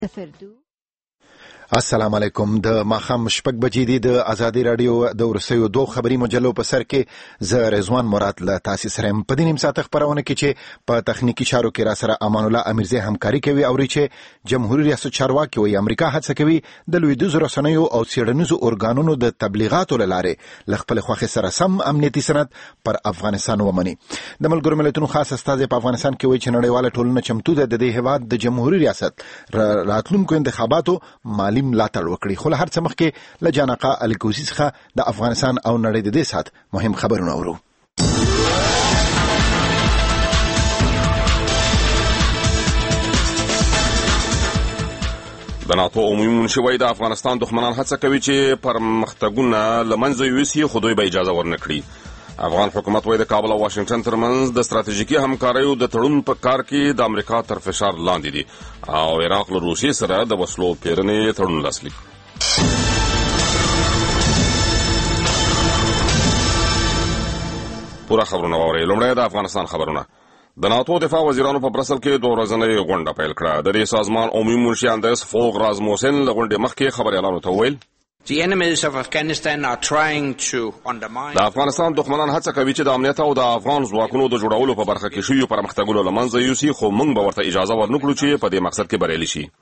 السلام علیکم. د ماخام شپږ بجې دي د ازادي رادیو د ورسېو دوه خبري مجلو په سر کې ز رضوان مراد له تاسو سره په دې نیم ساعت خبرونه کې چې په تخنیکی چارو کې را سره امان الله امیرزی همکاري کوي او چې جمهوریت ریاست چارواکي وي امریکا هڅه کوي د لویدیځ رسنیو او سیړنیزو اورګانونو د تبلیغاتو لاره لخپل خوخه سره سم امنیتي سند پر افغانستان ومني. د ملګرو ملتونو خاص استاد په افغانستان کې وایي چې نړیواله ټولنه چمتو ده د دې هواد د جمهوریت ریاست راتلونکو انتخاباتو مالی ملاتړ وکړي. خو هر څه مخکې له جانقه الکوزي څخه د افغانستان او نړۍ د دې سات مهم خبرونه اورو. د ناتو عمومي منشي د افغانستان دښمنان هڅه کوي چې پرمختګونه له منځه یوسي خو دوی به اجازه ورنکړي. افغان حکومت د کابل او واشنگټن ترمنځ د ستراتیژیکي همکاریو د تړون په کار کې د امریکا تر فشار لاندې دي او عراق له روسیې سره د وسلو پیرنې تړون لاسلیک. پوره خبرونه واورئ. لومړی د افغانستان خبرونه. د ناتو دفاع وزیرانو په برسل کې دوه ورځنۍ غونډه پیل کړه. د دې سازمان عمومي منشي اندرس فوغ رازموسن له غونډې مخکې خبريالانو ته وویل The enemies of Afghanistan are trying to undermine. د افغانستان دښمنان هڅه کوي چې د امنیت او د افغان ځواکونو د جوړولو په برخه کې شویو پرمختګونو له منځه یوسي خو موږ به ورته اجازه ورنکړو چې په دې مقصد کې بریالي شي.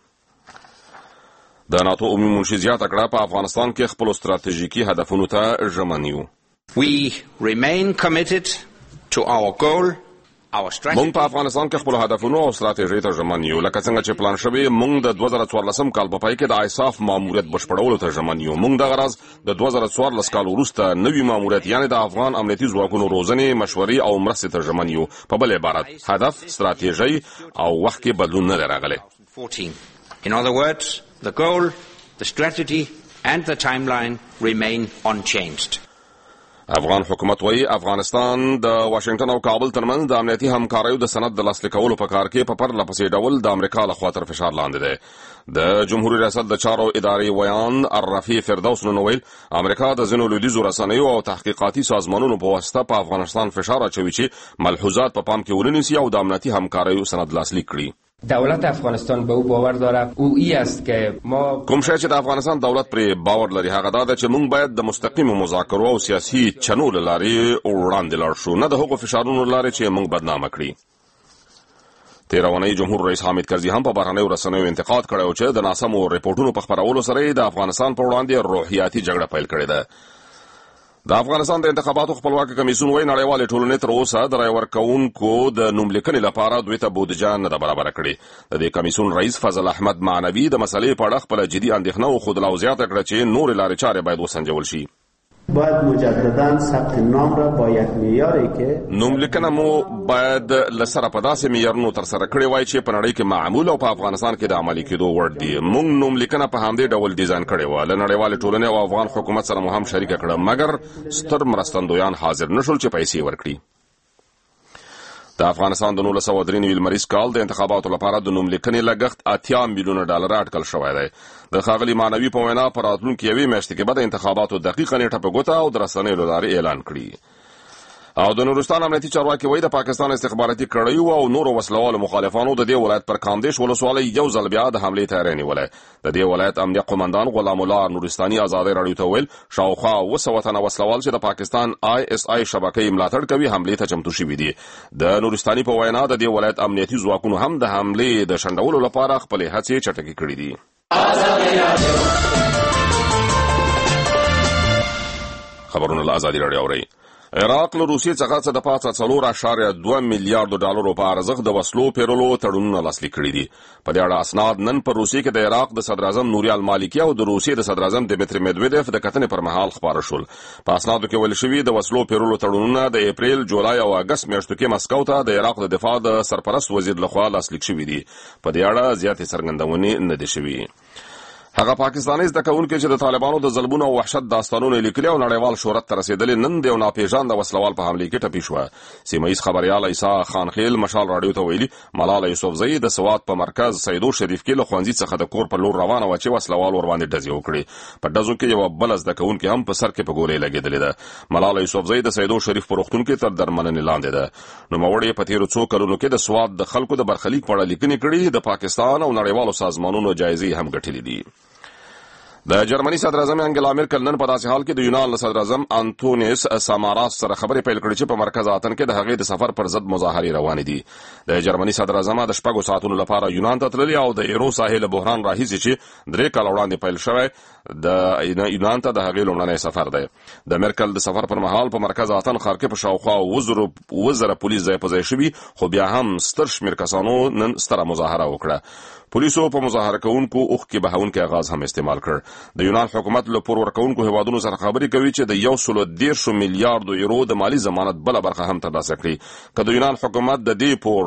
د ناتو عمومي منشي زیاته کړه په افغانستان کې خپل ستراتیژیکي هدفونو ته ژمن یو. We remain committed to our goal. مونږ په افغانستان کې خپل هدفونو او ستراتیژۍ ته ژمن یو. لکه څنګه چې پلان شوی مونږ د 2014 کال په پای کې د ایساف ماموریت بشپړولو ته ژمن یو. مونږ د غرض د 2014 کال وروسته نوی ماموریت یعنی د افغان امنیتي ځواکونو روزنې مشورې او مرستې ته ژمن یو. په بل عبارت هدف ستراتیژۍ او وخت کې بدلون نه راغلی. In other words, the goal, the strategy and the timeline remain unchanged. افغان حکومت وایي افغانستان د واشنگټن او کابل ترمنځ د امنیتي همکاریو د سند د لاسلیک کولو په کار کې په پرله پسې ډول د امریکا لخوا تر فشار لاندې دی. د جمهوریت ریاست د چارو ادارې ویان الرفیع فردوس نن ویل امریکا د ځینو لویدیځو رسنیو او تحقیقاتي سازمانونو په واسطه په افغانستان فشار اچوي چې ملحوظات په پام کې ونیسي او د امنیتي همکاریو سند لاسلیک کړي. دولت افغانستان به او باور داره او ای است که ما کوم شای چې د افغانستان دولت پر باور لري هغه دا چې موږ باید د مستقیم مذاکرو او سیاسي چنو لاري وړاندې لاړ شو نه د هغو فشارونو لاري چې موږ بدنامه کړی. تیرونی جمهور رئیس حامد کرزي هم په بهرنیو رسنیو انتقاد کړی چې د ناسمو ریپورتونو په خپرولو سره د افغانستان په وړاندې روحیاتي جګړه پیل کړې ده. د افغانستان د انتخاباتو خپلواکي کمیسیون وایي نړیوالې ټولنې تر اوسه د رای ورکوونکو د نوملیکنې لپاره دوی ته بودیجه نه ده برابره کړې. د دې کمیسیون رئیس فضل احمد معنوي د مسلې په اړه خپله جدي اندېښنه وښودله او زیاته کړه چې نورې لارې چارې باید وسنجول شي. باید مجددا ثبت نام را با یک معیاری که نوملیکنه مو باید لسره په داسې معیارونو ترسره کړې وای چې په نړۍ کې معمول او په افغانستان کې د عملي کېدو وړ دي. موږ نوملیکنه په همدې ډول ډیزاین کړې وه. له نړیوالې ټولنې او افغان حکومت سره مو هم شریکه کړه مګر ستر مرستندویان حاضر نشول چې پیسې ورکړي. د افغانستان د 1993 لمریز کال د انتخاباتو لپاره د نوملیکنې لګښت 80 میلیونه ډالر اټکل شوی دی. د ښاغلي معنوي په وینا په راتلونکي یوې میاشتې کې به د انتخاباتو دقیقه نیټه په ګوته او د رسنیو له لارې اعلان کړي. او د نورستان امنیتي چارواکي وایي د پاکستان استخباراتي کړیو او نورو وسلوالو مخالفانو د دې ولایت پر کاندیش ولسوالۍ یو ځل بیا د حملې تیاری نیولی. د دې ولایت امنیه قمندان غلام الله نورستاني ازادۍ راډیو ته ویل شاوخوا 200 تنه وسلوال چې د پاکستان ISI شبکې ملاتړ کوي حملې ته چمتو شوي دي. د نورستاني په وینا د دې ولایت امنیتي ځواکونو هم د حملې د شنډولو لپاره خپلې هڅې چټکې کړې دي. خبرونه له ازادي راډیو اورئ. عراق له روسیې څخه څه د پاسه 4.2 میلیارډ ډالرو په ارزښت د وسلو پیرلو تړونونه لاسلیک کړي دي. په دې اړه اسناد نن پر روسیې کې د عراق د صدر اعظم نوري المالکي او د روسیې د صدر اعظم دمیتری میدویدف د کتنې پر مهال خبر شول. په اسنادو کې ویل شوي د وسلو پیرلو تړونونه د اپریل، جولای او اگست میاشتو کې مسکو ته د عراق د دفاع د سرپرست وزیر لخوا لاسلیک شوي دي. په دې اړه زیاتې څرګندونې نه دي شوي. هغه پاکستاني زده کوونکي چې د طالبانو د ظلمونو او وحشت داستانونه لیکلي او نړیوال شهرت ته رسېدلي نن د یو ناپېژانده وسلوال په حملې کې ټپي شوه. سیمه ییز خبریال عیسی خانخیل مشال راډیو ته ویلي ملاله یوسفزۍ د سوات په مرکز سیدو شریف کې له ښوونځي څخه د کور په لور روانه وه چې وسلوال ورباندې ډزې وکړي. په ډزو کې یوه بله زده کوونکې هم په سر کې په ګولۍ لګېدلې ده. ملاله یوسفزۍ د سیدو شریف په روغتون کې تر درملنې لاندې ده. نوموړې په تېرو څو کلونو کې د سوات د خلکو د برخلیک په اړه لیکنې کړي، د پاکستان او نړیوالو سازمانونو جایزې هم ګټلې دي. د جرمني صدر اعظم انګلا میرکل نن په داسې حال کې د یونان صدر اعظم انټونیوس ساماراس سره خبرې پیل کړې چې په مرکز آتن کې د هغې د سفر پر ضد مظاهرې روانې دي. د جرمني صدر اعظم د 6 ساعتونو لپاره یونان ته تللي او د ایرو ساحل بحران راهیسې چې 3 کال وړاندې پیل شوی د یونان ته د هغې لومړنی سفر دی. د میرکل د سفر پر مهال په مرکز آتن ښار کې په شاوخوا 10,000 پولیس ځای په ځای شوي، خو بیا هم ستر شمېر کسانو نن ستره مظاهره وکړه. پولیسو په مظاهره کوونکو اوښکې بهونکی آغاز هم استعمال کړ. د یونان حکومت له پور ورکوونکو هیوادونو سره خبرې کوي چې د 113 میلیارډو یورو د مالي ضمانت بله برخه هم ترلاسه کړي. که د یونان حکومت د دې پور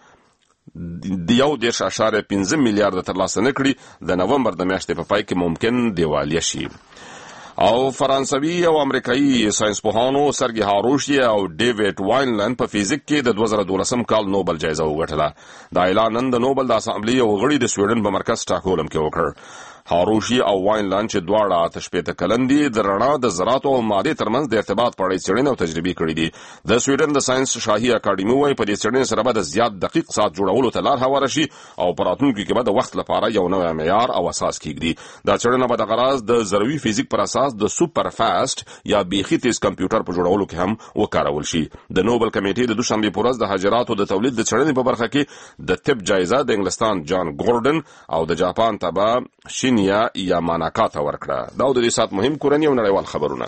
د 1.5 میلیارډ ترلاسه نه کړي، د نومبر د میاشتې په پای کې ممکن دیوالیه شي. او فرانسوي او امریکایي ساينسپوهانو سرګي هاروشي او ډیوډ واینلند په فزیک کې د 2012 کال نوبل جایزه وګټله. دا اعلان نن د نوبل د اسامبلې یو غړي د سویډن په مرکز سټاکهولم کې وکړ. هاروشي او واینلند چې دواړه 8 کلن دي، د رڼا د ذراتو او مادې ترمنځ د ارتباط په اړه څېړنې او تجربې کړې دي. د سویډن د ساينس شاهي اکاډمي وايي په دې څېړنې سره به د زیات دقیق ساعت جوړولو ته لار هواره شي او په راتلونکي کې به د وخت لپاره یو نوی معیار او اساس کېږدي. دا څېړنه به د غراض د ذروي فزیک پر اساس د سوپر فاست یا بیخي تیز کمپیوټر په جوړولو کې هم وکارول شي. د نوبل کمیټې د دوشنبه په ورځ د حجراتو د تولید د څېړنې په برخه کې د طب جایزه د انګلستان جان ګورډن او د جاپان تبا شینیا یا ماناکاته ورکړه. دا د دې سات مهم کورنی او نړیوال خبرونه.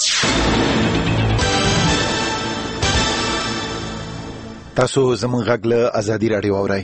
تاسو زموږ غږ له ازادي راډیو اورئ.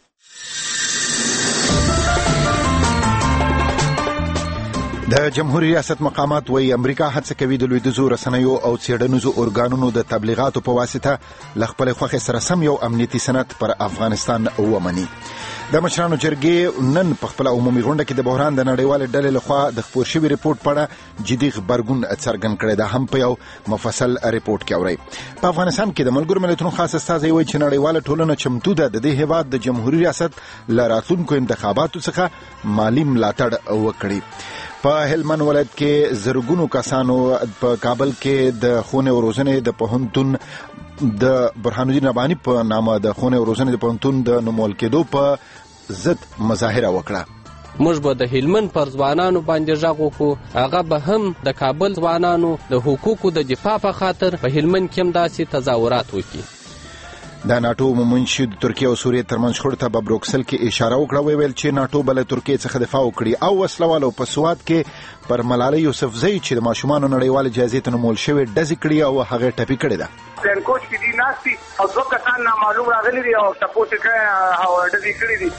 د جمهوریت ریاست مقامات وایي امریکا هڅه کوي د لویدیځو رسنیو او څېړنیزو ارګانونو د تبلیغاتو په واسطه له خپلې خوښې سره سم یو امنیتي سند پر افغانستان ومني. د مشرانو جرګې نن په خپل عمومي غونډه کې د بحران د نړیوالې ډلې لخوا د خپور شوي ریپورت په اړه جدي غبرګون څرګند کړی. دا هم په یو مفصل ریپورت کې اورئ. په افغانستان کې د ملګرو ملتونو خاص استازی وایي چې نړیواله ټولنه چمتو ده د دې هېواد د جمهوریت ریاست له راتلونکو انتخاباتو څخه مالي ملاتړ وکړي. په هلمند ولایت کې زرګونو کسانو په کابل کې د ښوونې او روزنې د پوهنتون د برهان الدین رباني په نامه د ښوونې او روزنې د پوهنتون د نومول کېدو په ضد مظاهره وکړه. موږ به د هلمند پر ځوانانو باندې غږ وکړو، هغه به هم د کابل ځوانانو د حقوقو د دفاع په خاطر په هلمند کې هم داسې تظاهرات وکړي. د ناتو منشي د ترکیه او سوریې ترمنځ شخړې ته په بروکسل کې اشاره وکړه. ویل چې ناتو به له ترکیې څخه دفاع وکړي او وسلوالو په سوات کې پر ملاله یوسفزۍ چې د ماشومانو نړیوالې جایزې ته نومول شوې ډزې کړي او هغه ټپي کړې ده. پلان کوچ کې دي ناستي او 2 کسان نامعلوم راغلي دي او تاسو ته او ډزې کړې دي.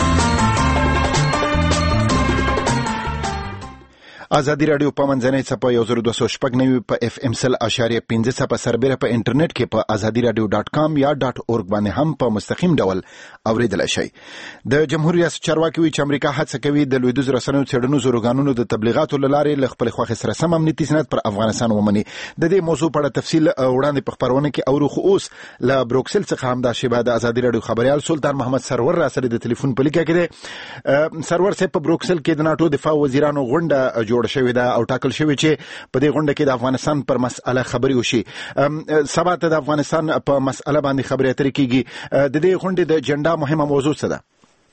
ازادي راډیو په منځنۍ څپه 1290 په اف ام 100.5 څپه سربېره په انټرنیټ کې په azadiradio.com یا .org باندې هم په مستقیم ډول اوریدل شي. د جمهوریت ریاست چارواکي وایي چې امریکا هڅه کوي د لویدیځو رسنیو څېړنیزو ارګانونو د تبلیغاتو له لارې له خپلې خوښې سره سم امنیتي سند پر افغانستان ومني. د دې موضوع په اړه تفصیل وړاندې په خبرونه کې اورو، خو اوس له بروکسل څخه همدا شیبه د ازادي راډیو خبريال سلطان محمد سرور را سره د ټلیفون په لیکه کې دی. سرور صاحب، په بروکسل کې د ناتو دفاع وزیرانو غونډه جوړ شوې ده او ټاکل شوې چې په دې غونډه کې د افغانستان پر مسأله خبرې وشي. سبا ته د افغانستان په مسأله باندې خبرې اترې کیږي. د دې غونډې د اجنډا مهمه موضوع څه ده؟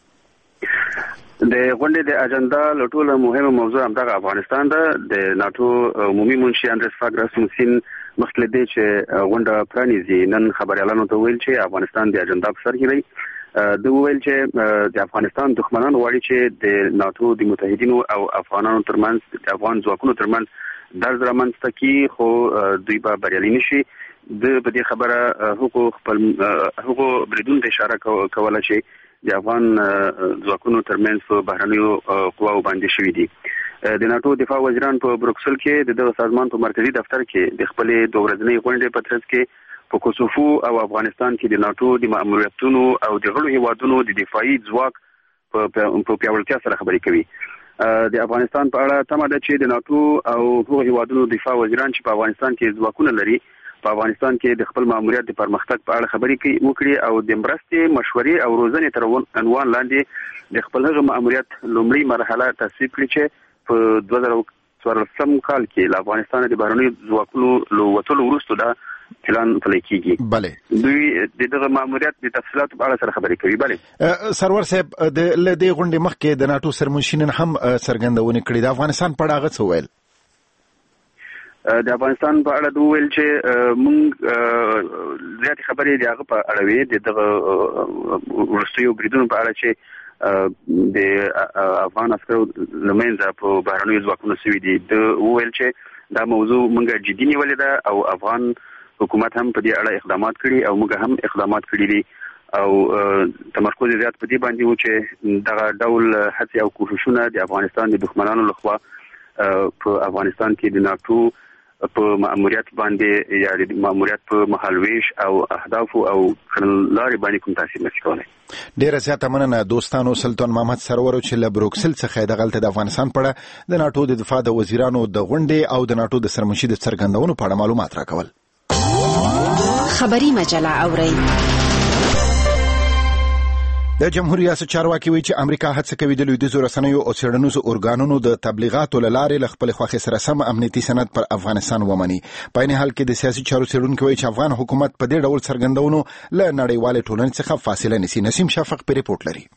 د غونډې د اجنډا له ټولو مهمه موضوع همدغه افغانستان ده. د ناتو عمومي منشي اندرس فاګ راسموسین مخکې دې چې غونډه پرانیزي نن خبريالانو ته ویل چې افغانستان د اجنډا په سر کې دی. د ویل چې د افغانستان دښمنان غواړي چې د ناتو د متحدینو او افغانانو ترمنځ د افغان ځواکونو ترمنځ درز رامنځته کړي، خو دوی به بریالي نشي. د په دې خبره هغو بریدونو ته اشاره کوله چې د افغان ځواکونو ترمنځ په بهرنیو قواو باندې شوي دي. د ناتو دفاع وزیران په بروکسل کې د دغه سازمان په مرکزی دفتر کې د خپلې 2 ورځنۍ غونډې په ترڅ کې په کوسوفو او افغانستان کې د ناتو د ماموریتونو او د غړو هیوادونو د دفاعي ځواک په پیاوړتیا سره خبرې کوي. د افغانستان په اړه تمه ده چې د ناتو او هغو هیوادونو دفاع وزیران چې په افغانستان کې ځواکونه لري په افغانستان کې د خپل ماموریت د پرمختګ په اړه خبرې وکړي او د مرستې مشورې او روزنې تر عنوان لاندې د خپل هغه ماموریت لومړی مرحله تصویب کړي چې په 2014 کال کې له افغانستان د بهرنیو ځواکونو له وتلو وروسته دا پلان پلی کیږي. بله دوی دغه ماموریت د تفصیلاتو په اړه سره خبرې کوي. بله سرور صاحب د لدې غونډې مخکې د ناتو سرمنشین هم څرګندونه کړې د افغانستان په اړه څه ویل؟ د افغانستان په اړه دوی ویل چې موږ زیات خبرې د هغه په اړه وی د وروستیو بریدونو په اړه چې د افغان عسکرو لمنځه په بهرنیو ځواکونو سوي دي د ویل چې دا موضوع موږ جدي نیولې ده او افغان حکومت هم په دې اړه اقدامات کړي او موږ هم اقدامات کړي دي او تمرکز زیات په دې باندې و چې دغه ډول هڅې او کوښښونه د افغانستان د دښمنانو لخوا په افغانستان کې د ناتو په ماموریت باندې یا د ماموریت په مهالويش او اهداف او کړنلارې باندې کوم تاثیر نشي کولای. ډیره زیاته مننه دوستانو. سلطان محمد سرور چې له بروکسل څخه د غلطه د افغانستان په اړه د ناتو د دفاع د وزیرانو د غونډې او د ناتو د سرمنشي د څرګندونو په اړه معلومات راکول. خبری مجله اورئ. د جمهوریت ریاست چارواکي وایي چې امریکا هڅه کوي د لویدیځو رسنیو او څېړنیزو ارګانونو د تبلیغاتو له لارې له خپلې خوښې سره سم امنیتي سند پر افغانستان ومني. په عین حال کې د سیاسي چارو څېړونکي وایي چې افغان حکومت په دې ډول څرګندونو له نړیوالې ټولنې څخه فاصله نیسي. نسیم شفق په ریپورت لري.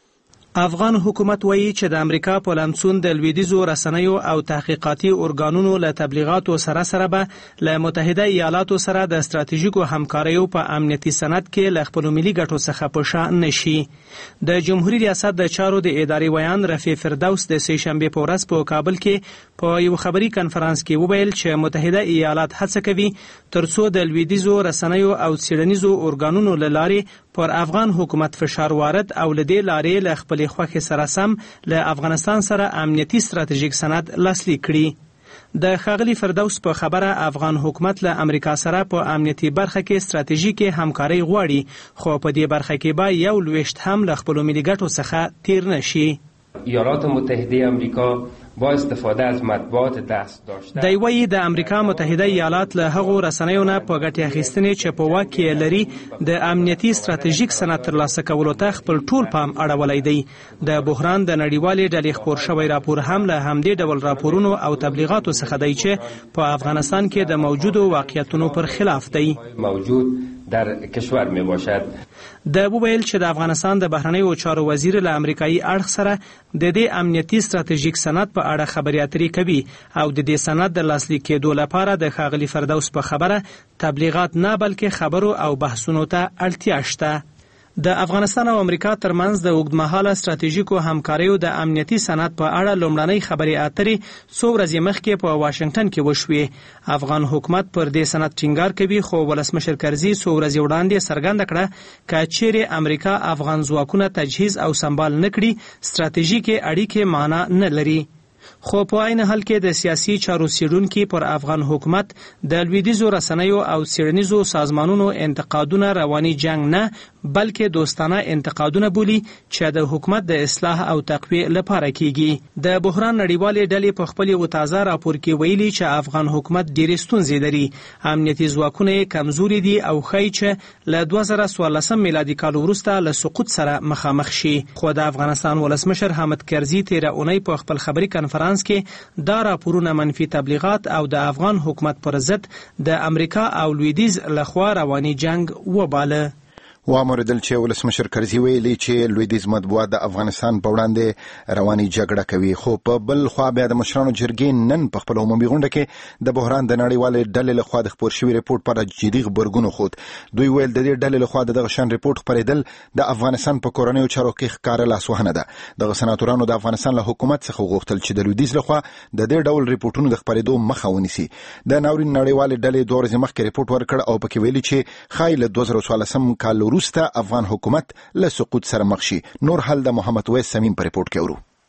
افغان حکومت وایي چې د امریکا په لمسون د لویدیځو رسنیو او تحقیقاتي ارګانونو له تبلیغاتو سره به له متحده ایالاتو سره د ستراتیژیکو همکاریو په امنیتي سند کې له خپل ملي ګټو څخه په شا نشي. د جمهوریت ریاست د چارو د ادارې ویان رفیع فردوس د سه شنبه په ورځ په کابل کې په یو خبري کانفرنس کې وویل چې متحده ایالات هڅه کوي ترڅو د لویدیځو رسنیو او څېړنیزو ارګانونو له لارې پر افغان حکومت فشار وارد او له دې لارې له خپل خوښې سره سم له افغانستان سره امنیتي ستراتیژیک سند لاسلیک کړي. د ښاغلي فردوس په خبره افغان حکومت له امریکا سره په امنیتي برخه کې ستراتیژیکې همکاري غواړي خو په دې برخه کې به یو لویشت هم له خپل ملي ګټو څخه تیر نشي. ایالات متحده آمریکا با استفاده از مطبوعات دست داشته دی وایي د امریکا متحده ایالات له هغو رسنیو نه په ګټې اخیستنې چې په واک کې لري د امنیتي ستراتیژیک سند ترلاسه کولو ته خپل ټول پام اړولی دی. د بحران د نړیوالې ډلې خپور شوی راپور هم له همدې ډول راپورونو او تبلیغاتو څخه دی چې په افغانستان کې د موجودو واقعیتونو پر خلاف دی. موجود در کشور می باشد. د وویل چې د افغانستان د بهرنیو چارو وزیر له امریکایي اړخ سره د دې امنیتي ستراتیژیک سند په اړه خبرې اترې کوي او د دې سند د لاسلیک کېدو لپاره د ښاغلي فردوس په خبره تبلیغات نه بلکې خبرو او بحثونو ته اړتیا شته. د افغانستان او امریکا ترمنځ د اوږدمهاله ستراتیژیکو همکاریو د امنیتي سند په اړه لومړنۍ خبرې اترې څو ورځې مخکې په واشنگټن کې وشوې. افغان حکومت پر دې سند ټینګار کوي خو ولسمشر کرزي څو ورځې وړاندې څرګنده کړه که چیرې امریکا افغان ځواکونه تجهیز او سمبال نه کړي ستراتیژیکې اړیکې معنا نه لري. خو په عین حال کې د سیاسي چارو څېړونکي پر افغان حکومت د لویدیځو رسنیو او څېړنیزو سازمانونو انتقادونه رواني جنگ نه بلکې دوستانه انتقادونه بولي چې د حکومت د اصلاح او تقویه لپاره کیږي. د بحران نړیوالې ډلې په خپل یو تازه راپور کې ویلي چې افغان حکومت ډېرې ستونزې لري. امنیتي ځواکونه یې کمزوري دي او ښایي چې له 2014 میلادي کال وروسته له سقوط سره مخامخ شي. خو د افغانستان ولسمشر حامد کرزي تېره اونۍ په خپل خبري کانفرنس کې دا راپورونه منفي تبلیغات او د افغان حکومت پر ضد د امریکا او لویدیځ لخوا رواني جنگ وباله. وامردل چې ولسمشر کرزي ویلي چې لویدیځ مطبوعات د افغانستان په وړاندې رواني جګړه کوي. خو په بل خوا بیا د مشرانو جرګې نن په خپل عمومي غونډه کې د بحران د نړیوالې ډلې لخوا د خپور شوي ریپورت پر جدي غبرګون خود. دوی ویل د دې ډلې لخوا دغه شان ریپورت خپرېدل د افغانستان په کورنیو چارو کې ښکاره لاسوهنه ده. دغه سناتورانو د افغانستان له حکومت څخه غوښتل چې د لویدیځ لخوا د دې ډول ریپورتونو د خپرېدو مخه ونیسي. د ناورین نړیوالې ډلې 2 ورځې مخکې ریپورت ورکړ او پکې ویلي چې ښایي له 2014 کال وروسته افغان حکومت له سقوط سره مخ شي. نور حل د محمد ویس سمیم په ریپورت کې ورو.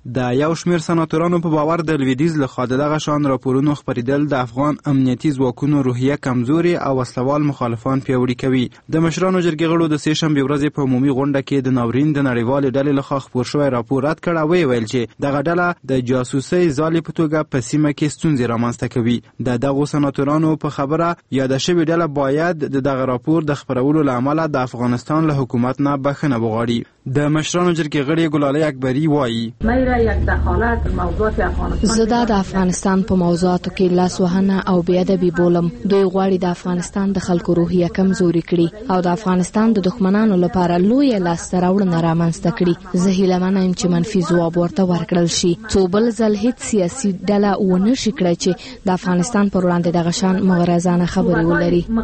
د یو شمېر سناتورانو په باور د لویدیځ لخوا د دغه شان راپورونو خپرېدل د افغان امنیتي ځواکونو روحیه کمزوري او وسلوال مخالفان پیاوړي کوي. د مشرانو جرګې غړو د سې شنبې ورځې په عمومي غونډه کې د ناورین د نړیوالې ډلې لخوا خپور شوی راپور رد کړ او ویل چې دغه ډله د جاسوسۍ ځالې په توګه په سیمه کې ستونزې رامنځته کوي. د دغو سناتورانو په خبره یاده شوې ډله باید د دغه راپور د خپرولو له امله د افغانستان له حکومت نه بخښنه وغواړي. د مشرانو جرګې غړي ګلالۍ اکبري وایي زه دا د افغانستان په موضوعاتو کې لاس وهنه او بې ادبي بولم. دوی غواړي د افغانستان د خلکو روحیه کمزوري کړي او د افغانستان د دښمنانو لپاره لویه لاسته راوړنه رامنځته کړي. زه هیله منم چې منفي ځواب ورته ورکړل شي څو بل ځل هیڅ سیاسي ډله ونه شي کړی چې د افغانستان پر وړاندې دغه شان مغرضانه خبرې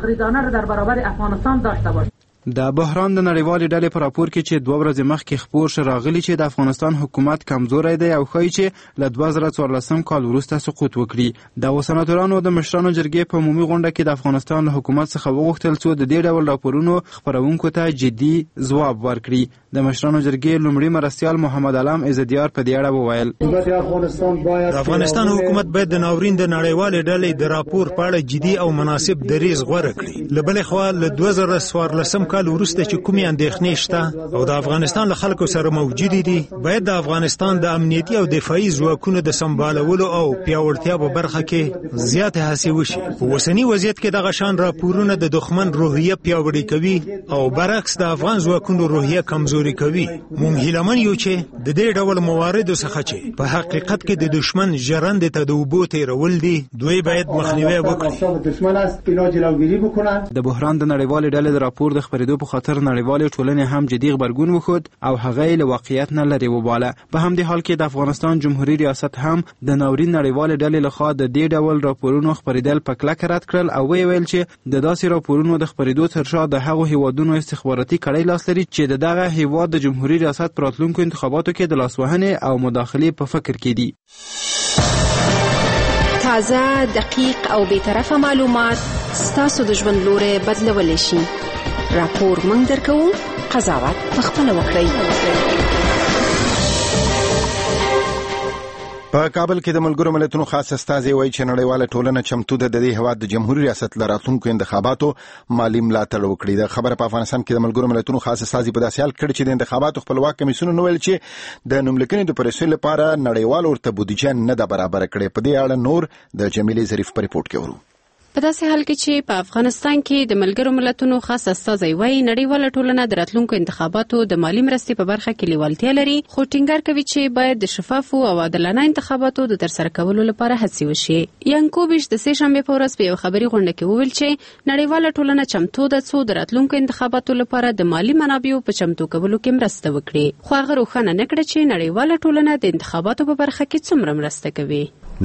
ولري. د بحران د نړیوالې ډلې په راپور کې چې 2 ورځې مخکې خپور شو راغلي چې د افغانستان حکومت کمزوری دی او ښایي چې له 2014 کال وروسته سقوط وکړي. د سناتورانو د مشرانو جرګې په عمومي غونډه کې د افغانستان له حکومت څخه وغوښتل څو د دې ډول راپورونو خپرونکو ته جدي ځواب ورکړي. د مشرانو جرګې لومړي مرستیال محمد علام عزدیار په دې اړه وویل د افغانستان حکومت باید د ناورین د نړیوالې ډلې د راپور په اړه جدي او مناسب دریځ غوره کړي. له بلې خوا له 2014 کال وروسته چې کومې اندېښنې شته او د افغانستان له خلکو سره موجودې دي باید د افغانستان د امنیتي او دفاعي ځواکونو د سمبالولو او پیاوړتیا په برخه کې زیاتې هڅې وشي. په اوسني وضعیت کې دغه شان راپورونه د دښمن روحیه پیاوړې کوي او برعکس د افغان ځواکونو روحیه کمزوري کوي. موږ هیلهمن یو چې د دې ډول مواردو څخه چې په حقیقت کې د دښمن ژرندې ته د اوبو تېرول دي دوی باید مخنیوی وکړي. د بحران د نړیوالې ډلې د راپور د خپرېدو په خاطر نړیوالې ټولنې هم جدي غبرګون وښود او هغه یې له واقعیت نه لرې وباله. په همدې حال کې د افغانستان جمهوریت ریاست هم د ناورین نړیوالې ډلې لخوا د دې ډول راپورونو خپرېدل په کلکه رد کړل او ویل چې د داسې راپورونو د خپرېدو تر شا د هغو هیوادونو استخباراتي کړۍ لاس لري چې د دغه هیواد د جمهوریت ریاست په راتلونکو انتخاباتو کې د لاسوهنې او مداخلې په فکر کې دي. تازه، دقیق او بی‌طرفه معلومات ستاسو د ژوند لوري بدلولی شي. راپور موږ درکوو، قضاوت پخپله وکړئ. په کابل کې د ملګرو ملتونو خاص استازی وایي چې نړیواله ټولنه چمتو ده د دې هیواد د جمهوریت ریاست له راتلونکو انتخاباتو مالي ملاتړ وکړي. د خبره په افغانستان کې د ملګرو ملتونو خاص استازی په داسې حال کړي چې د انتخاباتو خپلواک کمیسیون ویل چې د نوملیکنې د پروسې لپاره نړیوال ورته بودیجه نه ده برابر کړې. په دې اړه نور د جمیلې ظریف په ریپورت کې ورو. په داسې حال کې چې په افغانستان کې د ملګرو ملتونو خاص استازی وایي نړیواله ټولنه د راتلونکو انتخاباتو د مالی مرستې په برخه کې لیوالتیا لري، خو ټینګار کوي چې باید د شفافو او عادلانه انتخاباتو د ترسره کولو لپاره هڅې وشي. یانکوبیش د سې شنبې په ورځ په یو خبري غونډه کې وویل چې نړیواله ټولنه چمتو ده څو د راتلونکو انتخاباتو لپاره د مالی منابعو په چمتو کولو کې مرسته وکړي، خو هغه روښانه نه کړه چې نړیواله ټولنه د انتخاباتو په برخه کې څومره مرسته کوي.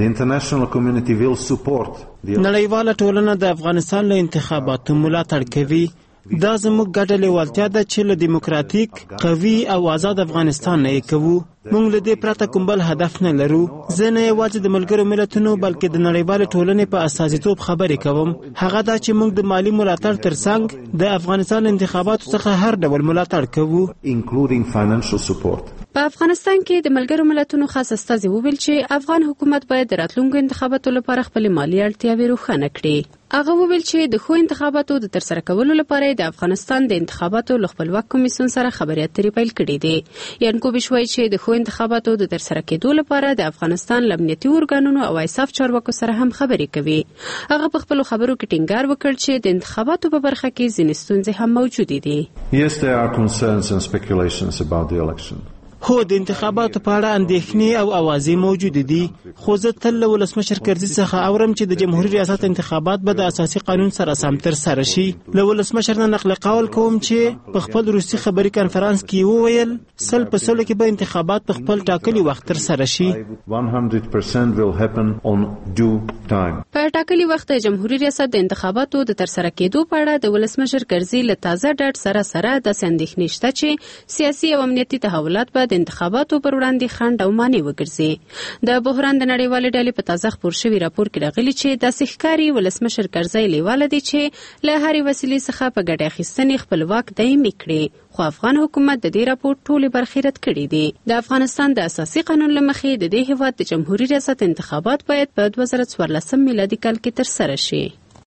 نړیواله ټولنه د افغانستان له انتخاباتو ملاتړ کوي. دا زموږ ګډه لیوالتیا ده چې له دیموکراتیک، قوي او آزاد افغانستان نه یې کوو. موږ له دې پرته کوم بل هدف نه لرو. زه نه یوازې د ملګرو ملتونو بلکې د نړیوالې ټولنې په استازیتوب خبرې کوم. هغه دا چې موږ د مالی ملاتړ ترڅنګ د افغانستان انتخاباتو څخه هر ډول ملاتړ کوو. په افغانستان کې د ملګرو ملتونو خاص استازی وویل چې افغان حکومت باید د راتلونکو انتخاباتو لپاره خپل مالی اړتیاوې روښانه کړي. هغه وویل چې د ښو انتخاباتو د ترسره کولو لپاره د افغانستان د انتخاباتو له خپلواک کمیسیون سره خبرې اترې پیل کړې دي. یانکوبیش وایي چې د ښو انتخاباتو د ترسره کېدو لپاره د افغانستان له امنیتي ارګانونو او ایساف چارواکو سره هم خبرې کوي. هغه په خپلو خبرو کې ټینګار وکړ چې د انتخاباتو په برخه کې ځینې ستونزې هم موجودې دي. Yes, there are concerns and speculations about the election. هو د انتخاباتو په اړه اندېښنې او اوازې موجودې دي، خو زه تل له ولسمشر کرزي څخه اورم چې د جمهوریت ریاست انتخابات به د اساسي قانون سره سم ترسره شي. له ولسمشر نه نقل قول کوم چې په خپل روسي خبري کنفرانس کې وویل 100% کې به انتخابات په خپل ټاکلي وخت ترسره شي. 100% will happen on due time. په ټاکلي وخت د جمهوریت ریاست د انتخاباتو د ترسره کېدو په اړه د ولسمشر کرزي له تازه ډاډ سره داسې اندېښنې شته چې سیاسي او امنیتي تحولات به د انتخاباتو پر وړاندې خنډ او مانع وګرځي. د بحران د نړیوالې ډلې په تازه خپور شوي راپور کې راغلي چې داسې ښکاري ولسمشر کرزی لیواله دی چې له هرې وسیلې څخه په ګټې اخیستنې خپل واک دایمي کړي، خو افغان حکومت د دې راپور ټولې برخې رد کړي دي. د افغانستان د اساسي قانون له مخې د دې هیواد د جمهوري ریاست انتخابات باید په 2014 میلادي کال کې ترسره شي.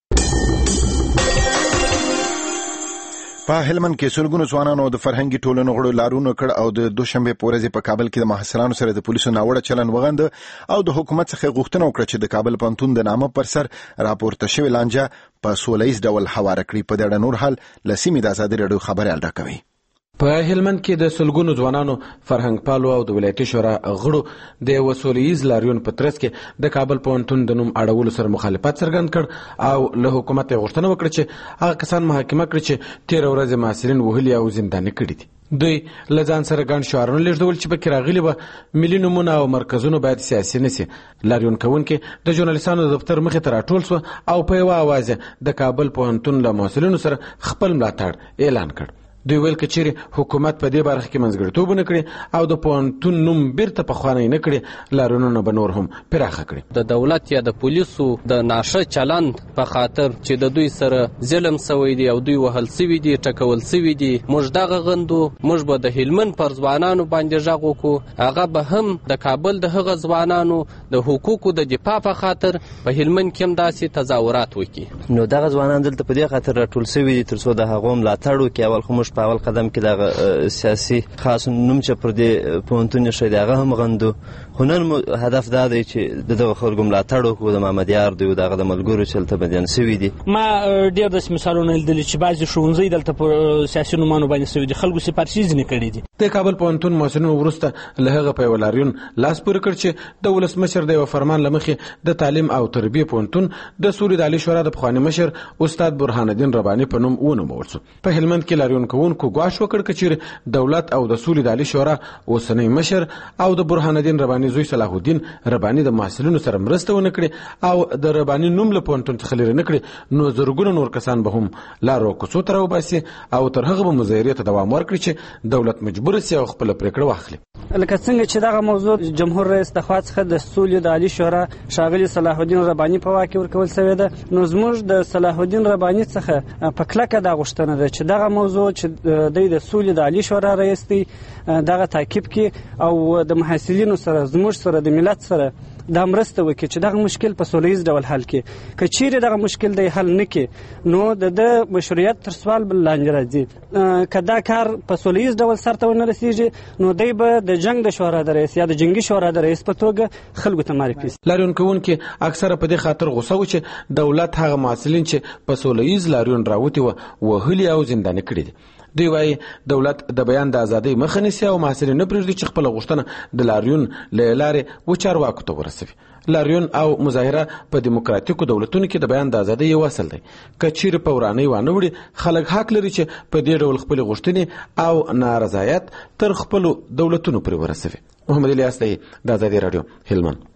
په هلمند کې سلګونو ځوانانو د فرهنګي ټولنو غړو لارونه کړ او د دوشنبه په ورځ په کابل کې د محصلانو سره د پولیسو ناوړه چلن وغند او د حکومت څخه غوښتنه وکړه چې د کابل پوهنتون د نامه پر سر راپورته شوی لانجه په سولهییز ډول هواره کړي. په دې نور حال لسیمې د ازادي راډیو خبريال راکوي. په هلمند کې د سلګونو ځوانانو فرهنګ پالو او د ولایتي شورا غړو د وسولهییز لاریون په ترڅ کې د کابل پوهنتون د نوم اړولو سره مخالفت څرګند کړ او له حکومت غوښتنه وکړه چې هغه کسان محاکمه کړي چې 13 ورځې محصلین وهلي او زنداني کړي دي. دوی له ځان سره ګڼ شعارونه لیږدول چې پکې راغلي وه ملي نومونه او مرکزونه باید سیاسي نه سي. لاریون کوونکي د ژورنالیستانو د دفتر مخې ته راټول سو او په یوه اواز د کابل پوهنتون له محصلینو سره خپل ملاتړ اعلان کړ. دوی ویل که چیرې حکومت په دې برخه کې منځګړیتوب ونه کړي او د پوهنتون نوم بیرته پخوانی نه کړي، لاریونونه به نور هم پراخه کړي. د دولت یا د پولیسو د ناشه چلند په خاطر چې د دوی سره ظلم سوی دی او دوی وهل سوي دي، ټکول سوي دي، موږ دغه غندو. موږ به د هلمند پر ځوانانو باندې غږ وکړو، هغه به هم د کابل د هغه ځوانانو د حقوقو د دفاع په خاطر په هلمند کې هم داسې تظاهرات وکړي. نو دغه ځوانان دلته په دې خاطر راټول سوي دي تر څو د هغو ملاتړ وکړي. اول خو موږ په اول قدم کې دغه سیاسي خاص نوم چې پر دې پوهنتون شوی دی هغه هم غندو، خو نن هدف دا دی چې دغه خلکو ملاتړ وکړو. د محمد یار دوی دغه د ملګرو چې هلته بندیان سوي دي. ما ډېر داسې مثالونه لیدلي چې بعضې ښوونځي دلته په سیاسي نومانو باندې سوي دي، خلکو سپارښي ځینې کړي دي. د کابل پوهنتون محصلینو وروسته له هغه په یوه لاریون لاس پورې کړ چې د ولسمشر د یوه فرمان له مخې د تعلیم او تربیې پوهنتون د سولې د عالي شورا د پخواني مشر استاد برهان الدین رباني په نوم ونومول شو. په هلمند کې لاریون کوونکو ګواښ وکړ که چیرې دولت او د سولې د عالي شورا اوسنی مشر او د برهان الدین رباني زوی صلاح الدین رباني د محصلینو سره مرسته ونه کړي او د رباني نوم له پوهنتون څخه لرې نه کړي، نو زرګونه نور کسان به هم لارو کوڅو ته راوباسي او تر هغه به مظاهرې ته دوام ورکړي چې دولت مجبور سي او خپله پرېکړه واخلي. لکه څنګه چې دغه موضوع جمهور رئیس د خوا څخه د سولې د عالي شورا ښاغلي صلاح الدین رباني په واک کې ورکول سوې ده، نو زموږ د صلاح الدین رباني څخه په کلکه دا غوښتنه ده چې دغه موضوع چې د سولې د عالي شورا رئیس دی دغه تعقیب کړي او د محصلینو سره زموږ سره د ملت سره دا مرسته وکړي چې دغه مشکل په سولهییز ډول حل کړي. که چیرې دغه مشکل دی حل نه کړي نو د مشروعیت تر سوال لاندې راځي. که دا کار په سولهییز ډول سرته ونه رسیږي نو دی به د جنگ د شورا د رئیس یا د جنگي شورا د رئیس په توګه خلکو ته معرفي شي. لاریون کوونکي اکثره په دې خاطر غوسه و چې دولت هغه محصلین چې په سولهییز لاریون راوتي وهلي او زنداني کړي دي. دوی وايي دولت د بیان د ازادۍ مخه نیسي او محصلین نه پرېږدي چې خپله غوښتنه د لاریون له لارې وچارواکو ته ورسوي. لاریون او مظاهره په دیموکراتیکو دولتونو کې د بیان د ازادۍ یو اصل دی. که چیرې په ورانۍ وانه وړي، خلک حق لري چې په دې ډول خپلې غوښتنې او نارضایت تر خپلو دولتونو پورې ورسوي. محمد الیاس دی، د ازادي راډیو، هلمند.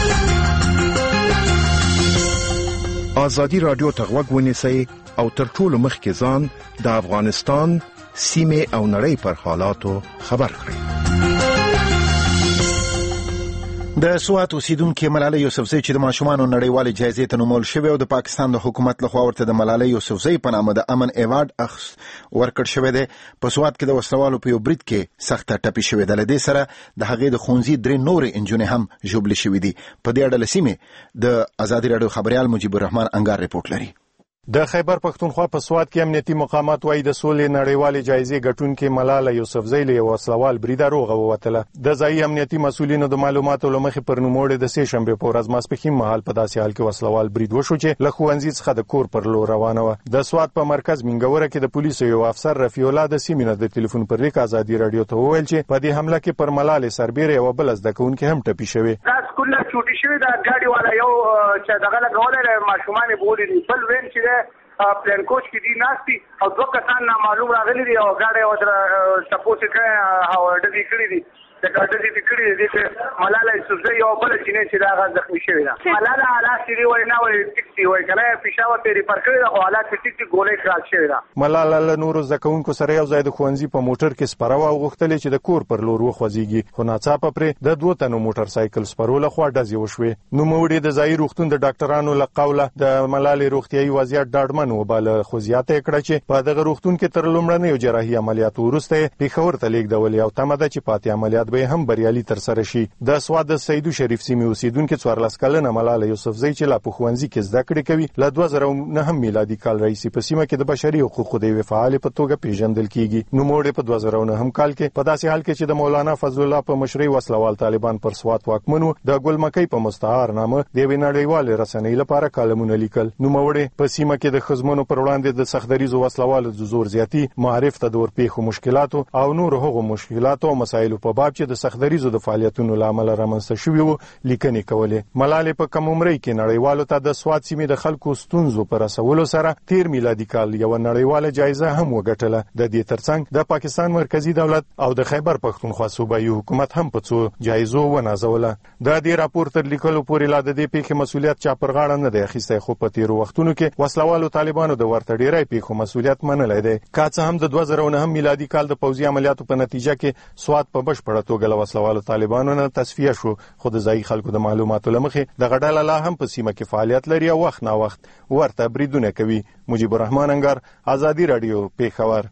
ازادي راډیو ته غوږ ونیسئ او تر ټولو مخکې ځان د افغانستان سیمې او نړۍ پر حالاتو خبر کړئ. د سوات اوسیدونکې ملالۍ یوسفزۍ چې د ماشومانو نړیوالې جایزې ته نومول شوې او د پاکستان د حکومت لخوا ورته د ملالۍ یوسفزۍ په نامه د امن ایوارډ ورکړل شوی دی. په سوات کې د وسلوالو په یو برید کې سخته ټپي شوې ده. له دې سره د هغې د ښوونځي 3 نورې نجونې هم ژوبلې شوې دي. په دې اړه له سیمې د ازادي راډیو خبریال مجیب الرحمن انګار رپورټ لري. د خیبر پښتونخوا په سوات کې امنیتي مقامات وايي د سولې نړیوالې جایزې ګټونکې ملاله یوسفزۍ له وسلوال بریده روغه ووتله. د ځایي امنیتي مسؤلینو د معلوماتو له مخې پر نوموړې د سې شنبې په ورځ ماسپښین مهال په داسې حال کې وسلوال برید وشو چې له ښوونځي څخه د کور پر لور روانه وه. د سوات په مرکز منګوره کې د پولیسو یو افسر رفیع الله د سیمې نه د ټلیفون پر لیک ازادي راډیو ته وویل چې په دې حمله کې پر ملالې سربیره یوه بله زده کوونکې هم ټپي شوې. دا سکول نه چوټي شوې ده، ګاډي والا یو چې دغه لګولی ماشومان یې بولي دي، بل وین چې پلین کوچ کې دي ناستي او 2 کسان نامعلوم راغلي دي او ګاډی ورته تپوس کړی او ډزې کړي دي. د ډاکټر دې کړی دې چې ملاله یوسفزۍ یو بل جنې چې دا غا زخمی شوی ده ملاله حالات دی وای نه وای ټیک دی وای کله پېښور ته ریفر کړی دا حالات ټیک دی ګولې کراک شوی ده ملاله له نورو زکونکو سره یو ځای د خوانزي په موټر کې سپروا غوښتلې چې د کور پر لور وخوځيږي خو ناڅاپه پرې د 2 تنو موټر سایکل سپرول خو ډزې وشوې نو موړي د ځای روغتون د ډاکټرانو له قوله د ملالې روغتيایي وضعیت ډاډمن وباله خو زیاته کړه چې په دغه روغتون کې تر لومړنیو جراحي عملیاتو وروسته پېښور ته لیږدول او تمه ده چې پاتې عملیات به هم بریالي تر سره شي د سواد سیدو شریف سیمې اوسیدونکو 14 کلنه ملاله یوسفزۍ چې لا په خوانزي کې زده کړې کوي له 2009 میلادي کال راځي په سیمه کې د بشري حقوقو د فعال په توګه پیژندل کیږي نو موړ په 2009 کال کې په داسې حال کې چې د مولانا فضل الله په مشرۍ وسلوال طالبان پر سواد واکمنو د ګلمکۍ په مستعار نامه د وینړیوال رسنۍ لپاره کالمونه لیکل نو موړ په سیمه کې د خزمونو پر وړاندې د سختدریزو وسلوال د زور زیاتی معرف ته د ورپېښو مشکلاتو او نور هغو مشکلاتو او مسایلو په باب چې د سختدریزو د فعالیتونو لامل رامنځته شوی وو لیکنې کولې ملالې په کم عمرۍ کې نړیوالو ته د سواد سیمې د خلکو ستونزو پر رسولو سره 13 میلادي کال یو نړیواله جایزه هم وګټله د دې ترڅنګ د پاکستان مرکزی دولت او د خیبر پختونخوا صوبایي حکومت هم په څو جایزو ونازوله د دې راپور تر لیکلو پورې لا د دې پیښې مسولیت چا پر غاړه نه دی اخیستی خو په تیرو وختونو کې وسلوالو طالبانو د ورته ډیری پیښو مسولیت منلی دی که څه هم د 2009 میلادي کال د پوځي عملیاتو په نتیجه کې سواد په بشپړه توګه له وسلوالو طالبانو نه تصفیه شو خو د ځایي خلکو د معلوماتو له مخې دغه ډله لا هم په سیمه کې فعالیت لري او وخت نا وخت ورته بریدونه کوي مجيب الرحمن انګار ازادي رادیو پیښور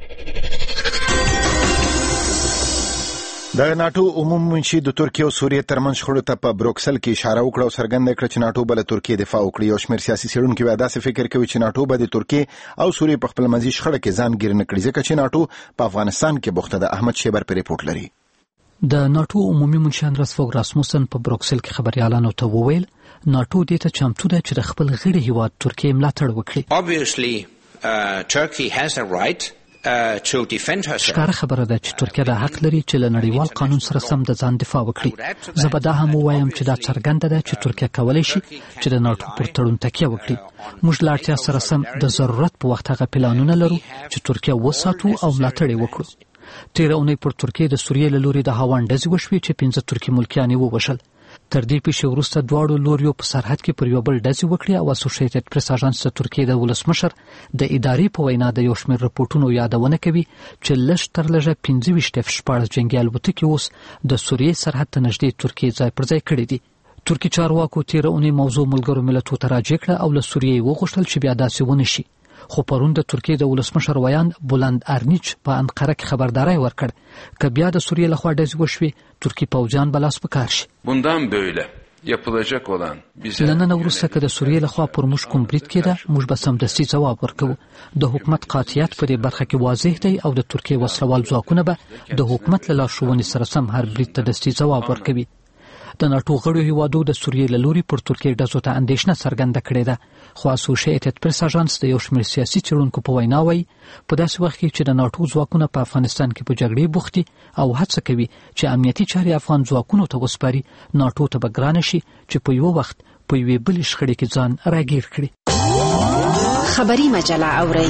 د ناتو عمومي منشي د ترکیه او سوریې ترمنځ شخړو ته په بروکسل کې اشاره وکړه او څرګنده کړه چې ناتو به له ترکیې دفاع وکړي او شمېر سیاسي څېړونکي بیا داسې فکر کوي چې ناتو به د ترکیې او سوریې په خپل منځي شخړه کې ځان ګیر نه کړي ځکه چې ناتو په افغانستان کې بوخته ده احمد شیبر په ریپورت لري د ناتو عمومي منشي اندرس فوګ راسموسن په بروکسل کې خبريالانو ته وویل ناتو دې ته چمتو ده چې د خپل غړي هیواد ترکیې ملاتړ وکړي Obviously Turkey has a right ښکاره خبره ده چې ترکیه د حق لري چې له نړیوال قانون سره سم د ځان دفاع وکړي زه به دا هم ووایم چې دا څرګنده ده چې ترکیه کولی شي چې د ناټو پر تړون تکیه وکړي موږ له اړتیا سره سم د ضرورت په وخت هغه پلانونه لرو چې ترکیه وساتو او ملاتړ یې وکړو تېره اونۍ پر ترکیې د سوریې له لوري د هاوان ډزې وشوې چې 15 ترکي ملکیان یې ووژل تر دې پیښې وروسته دواړو لوریو په سرحد کې پر یو بل ډزې وکړې او اسوسییټډ پریس اژانس د ترکیې د ولسمشر د ادارې په وینا د یو شمېر رپورټونو یادونه کوي چې لږ تر لږه 15 جنګي الوتکې اوس د سوریې سرحد ته نږدې ترکیې ځای پر ځای کړي دي ترکي چارواکو تېره اونۍ موضوع ملګرو ملتونو ته راجع کړه او له سوریې وغوښتل چې بیا داسې ونه شي خو پرون د ترکیې د ولسمشر ویان بولند ارنیچ په انقره کې خبرداری ورکړ که بیا د سوریې لخوا ډزې وشوې ترکي پوځیان به لاس په کار شي bundan böyle yapılacak olan bize لنن وروسته که د سوریې لخوا پر موږ کوم برید کېده موږ به سمدستي ځواب ورکوو د حکومت قاطعیت په دې برخه کې واضح دی او د ترکیې وسلوال ځواکونه به د حکومت له لارښوونې سره سم هر برید ته دستي ځواب ورکوي د ناټو غړو هیوادو د سوریې له لوري پر ترکیې ډزو ته اندېښنه څرګنده کړې ده خو اسوسییټډ پریس اژانس د یو شمېر سیاسي څېړونکو په وینا وایي په داسې وخت کې چې د ناټو ځواکونه په افغانستان کې په جګړې بوخت دي او هڅه کوي چې امنیتي چارې افغان ځواکونو ته وسپاري ناټو ته به ګرانه شي چې په یو وخت په یوې بلې شخړې کې ځان راګیر کړي خبري مجله اورئ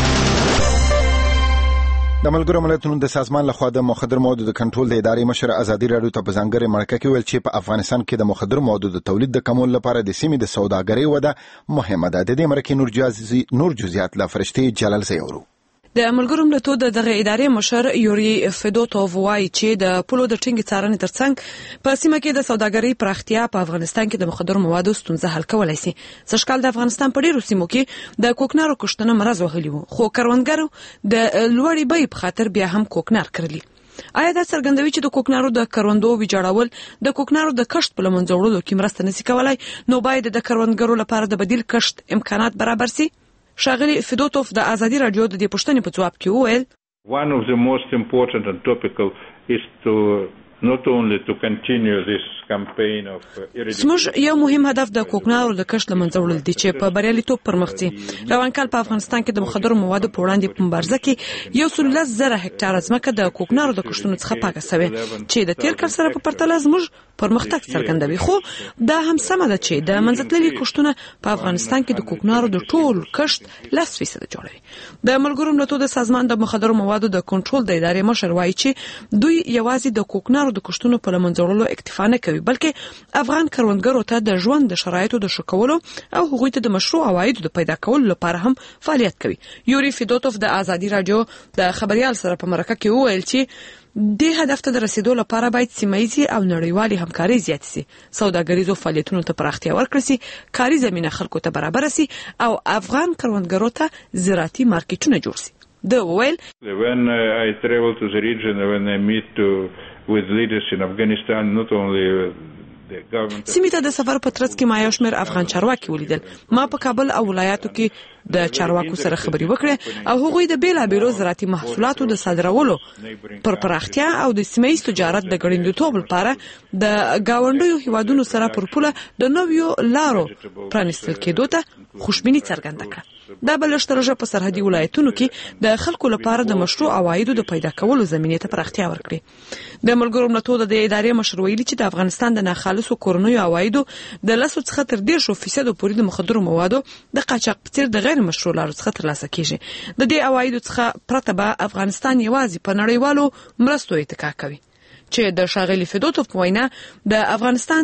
د ملګرو ملتونو د سازمان لخوا د مخدر موادو د کنټرول د ادارې مشر ازادي رادیو ته په ځانګړې مرکه کې ویل چې په افغانستان کې د مخدر موادو د تولید د کمول لپاره د سیمې د سوداګرۍ وده مهمه ده د دې مرکې نور جزئیات له فرشتي جلال زیورو د ملګرو ملتونو د دغه ادارې مشر یوري فدوتوف وایي چې د پولو د ټینګ څارنې ترڅنګ په سیمه کې د سوداګرۍ پراختیا په افغانستان کې د مخدر موادو ستونزه حل کولای شي ځکه د افغانستان په ډیرو سیمو کې د کوکنارو کښتنه مرز وهلی وو خو کروندګرو د لوړې بیې په خاطر بیا هم کوکنار کړلی آیا دا څرګندوي چې د کوکنارو د کروندو ویجاړول د کوکنارو د کښت په لمنځه وړلو کې مرسته نشي کولای نو باید د کروندګرو لپاره د بدیل کښت امکانات برابر شي شاغلی فدوتوف د ازادي رادیو د دې پوښتنې په ځواب کې وویل One of the most important and topical is to زموږ یو مهم هدف د کوکنارو د کښت لمنځه وړل دي چې په بریالیتوب پرمخ ځي. روان کال په افغانستان کې د مخدرو موادو په وړاندې په مبارزه کې 110,000 هکټاره ځمکه د کوکنارو د کښتونو څخه پاکه شوې چې د تیر کال سره په پرتله زموږ پرمختګ څرګندوي. خو دا هم سمه ده چې د منځتللي کښتونه په افغانستان کې د کوکنارو د ټول کښت 10% جوړوي. د ملګرو ملتونو د سازمان د مخدرو موادو د کنټرول د ادارې مشر وایي چې دوی یوازې د کوکنارو د کښتونو په لمنځه وړلو اکتفا نه کوي، بلکې افغان کروندګرو ته د ژوند د شرایطو د ښه کولو او هغوی ته د مشروع عوایدو د پیدا کولو لپاره هم فعالیت کوي. یوري فیدوتوف د آزادي رادیو د خبريال سره په مرکه کې وویل چې د هدف ته د رسیدو لپاره باید سیمایي او نړیوالي همکاري زیات شي، سوداګریزو فعالیتونو ته پراختیا ورکړل شي، کاري زمينه خلکو ته برابر شي او افغان کروندګرو ته زراعتي مارکیټونه جوړ شي. د ویل when I travel to the region, when I meet with leaders in Afghanistan, not only سیمې ته د سفر په ترڅ کې ما یو شمېر افغان چارواکي ولیدل. ما په کابل او ولایاتو کې د چارواکو سره خبرې وکړې او هغوی د بیلابیلو زراعتي محصولاتو د صادرولو پر پراختیا او د سیمه‌ییز تجارت د ګړندیتوب لپاره د گاونډیو هیوادونو سره پر پوله د نویو لارو پرانیستل کېدو ته خوشبیني څرګنده کړه. دا بلشترجه په سرحدي ولایتونو کې د خلکو لپاره د مشروع عوایدو د پیدا کولو زمینه ته پراختیا ورکړي. د ملګرو ملتونو د ادارې مشر ویلي چې د افغانستان د ناخالصو کورنیو عوایدو د 10 څخه تر 10% پورې د مخدرو موادو د قاچاق په څیر د غیر مشروع لارو څخه ترلاسه کیږي. د دې عوایدو څخه پرته به افغانستان یوازې په نړیوالو مرستو اتکا کوي چې د شاغلي فیدوتوف وینا د افغانستان